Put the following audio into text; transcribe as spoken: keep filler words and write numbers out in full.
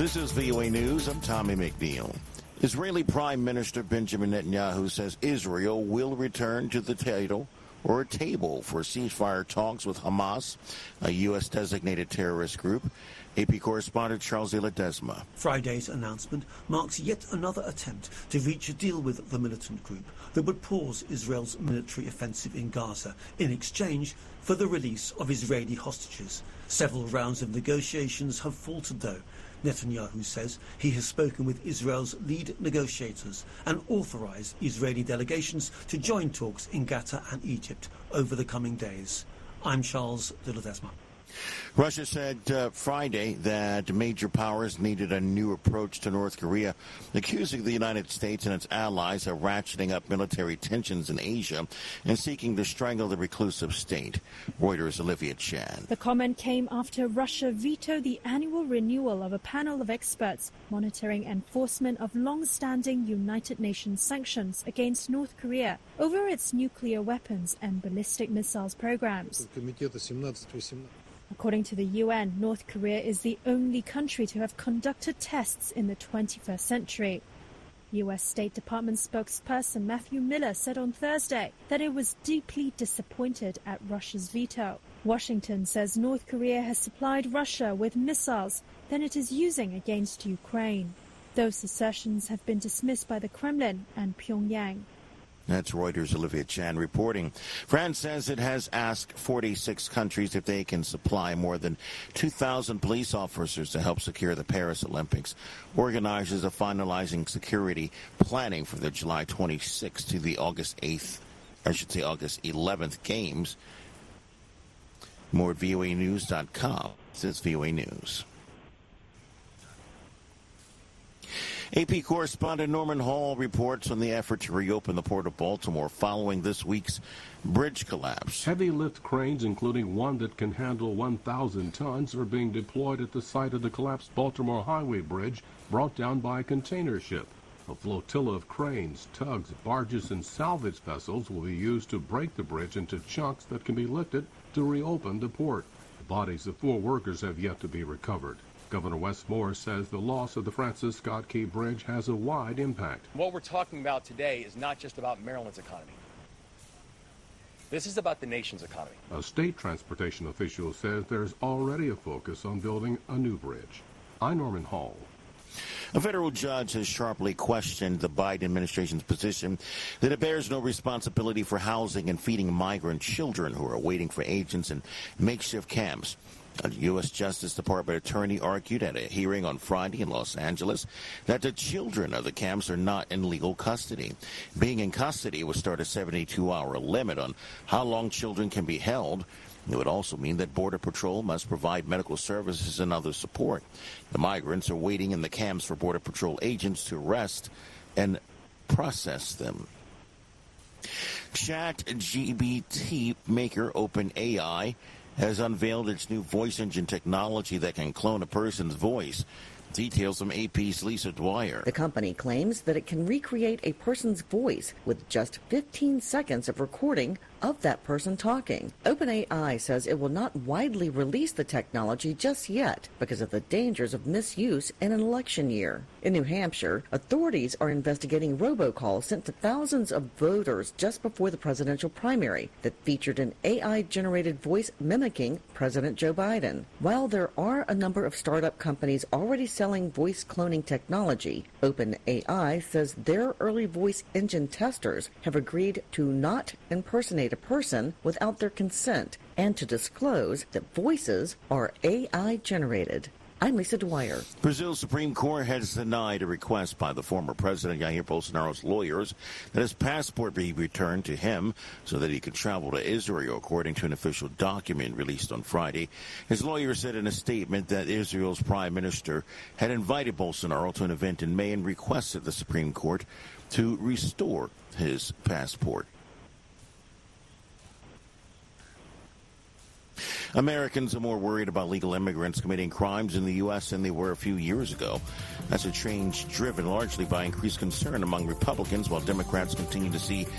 This is V O A News. I'm Tommy McNeil. Israeli Prime Minister Benjamin Netanyahu says Israel will return to the table or a table for ceasefire talks with Hamas, a U S designated terrorist group. A P correspondent Charles de Ledesma. Friday's announcement marks yet another attempt to reach a deal with the militant group that would pause Israel's military offensive in Gaza in exchange for the release of Israeli hostages. Several rounds of negotiations have faltered, though. Netanyahu says he has spoken with Israel's lead negotiators and authorized Israeli delegations to join talks in Qatar and Egypt over the coming days. I'm Charles de Ledesma. Russia said uh, Friday that major powers needed a new approach to North Korea, accusing the United States and its allies of ratcheting up military tensions in Asia and seeking to strangle the reclusive state. Reuters' Olivia Chan. The comment came after Russia vetoed the annual renewal of a panel of experts monitoring enforcement of long-standing United Nations sanctions against North Korea over its nuclear weapons and ballistic missiles programs. According to the U N, North Korea is the only country to have conducted tests in the twenty-first century. U S State Department spokesperson Matthew Miller said on Thursday that it was deeply disappointed at Russia's veto. Washington says North Korea has supplied Russia with missiles that it is using against Ukraine. Those assertions have been dismissed by the Kremlin and Pyongyang. That's Reuters' Olivia Chan reporting. France says it has asked forty-six countries if they can supply more than two thousand police officers to help secure the Paris Olympics. Organizers are finalizing security planning for the July twenty-sixth to the August eighth, I should say August eleventh games. More at V O A news dot com. This is V O A News. A P correspondent Norman Hall reports on the effort to reopen the Port of Baltimore following this week's bridge collapse. Heavy lift cranes, including one that can handle one thousand tons, are being deployed at the site of the collapsed Baltimore Highway Bridge brought down by a container ship. A flotilla of cranes, tugs, barges, and salvage vessels will be used to break the bridge into chunks that can be lifted to reopen the port. The bodies of four workers have yet to be recovered. Governor Wes Moore says the loss of the Francis Scott Key Bridge has a wide impact. What we're talking about today is not just about Maryland's economy. This is about the nation's economy. A state transportation official says there's already a focus on building a new bridge. I'm Norman Hall. A federal judge has sharply questioned the Biden administration's position that it bears no responsibility for housing and feeding migrant children who are waiting for agents in makeshift camps. A U S Justice Department attorney argued at a hearing on Friday in Los Angeles that the children of the camps are not in legal custody. Being in custody would start a seventy-two hour limit on how long children can be held. It would also mean that Border Patrol must provide medical services and other support. The migrants are waiting in the camps for Border Patrol agents to arrest and process them. ChatGPT maker OpenAI has unveiled its new voice engine technology that can clone a person's voice. Details from A P's Lisa Dwyer. The company claims that it can recreate a person's voice with just fifteen seconds of recording of that person talking. OpenAI says it will not widely release the technology just yet because of the dangers of misuse in an election year. In New Hampshire, authorities are investigating robocalls sent to thousands of voters just before the presidential primary that featured an A I-generated voice mimicking President Joe Biden. While there are a number of startup companies already selling voice cloning technology, OpenAI says their early voice engine testers have agreed to not impersonate a person without their consent and to disclose that voices are A I-generated. I'm Lisa Dwyer. Brazil's Supreme Court has denied a request by the former President Jair Bolsonaro's lawyers that his passport be returned to him so that he could travel to Israel, according to an official document released on Friday. His lawyer said in a statement that Israel's prime minister had invited Bolsonaro to an event in May and requested the Supreme Court to restore his passport. Americans are more worried about legal immigrants committing crimes in the U S than they were a few years ago. That's a change driven largely by increased concern among Republicans, while Democrats continue to see